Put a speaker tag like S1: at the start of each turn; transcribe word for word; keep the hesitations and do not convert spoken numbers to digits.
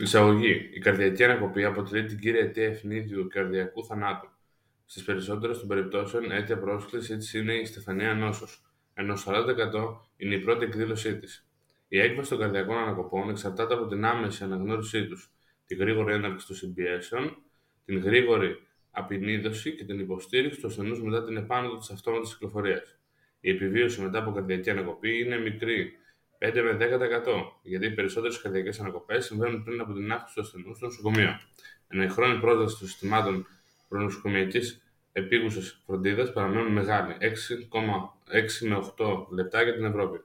S1: Εισαγωγή. Η καρδιακή ανακοπή αποτελεί την κύρια αιτία ευνίδιου καρδιακού θανάτου. Στις περισσότερες των περιπτώσεων, αίτια πρόσκλησης της είναι η στεφανία νόσος, ενώ σαράντα τοις εκατό είναι η πρώτη εκδήλωσή της. Η έκβαση των καρδιακών ανακοπών εξαρτάται από την άμεση αναγνώρισή τους, τη γρήγορη έναρξη των συμπιέσεων, την γρήγορη απεινίδωση και την υποστήριξη του ασθενούς μετά την επάνωδο της αυτόματης κυκλοφορίας. Η επιβίωση μετά από καρδιακή ανακοπή είναι μικρή, πέντε με δέκα τοις εκατό, γιατί οι περισσότερες καρδιακές ανακοπές συμβαίνουν πριν από την άφηξη του ασθενούς στο νοσοκομείο, ενώ η χρόνη πρόσβασης των συστημάτων προνοσοκομειακής επίγουσας φροντίδας παραμένουν μεγάλη, έξι με οκτώ λεπτά για την Ευρώπη.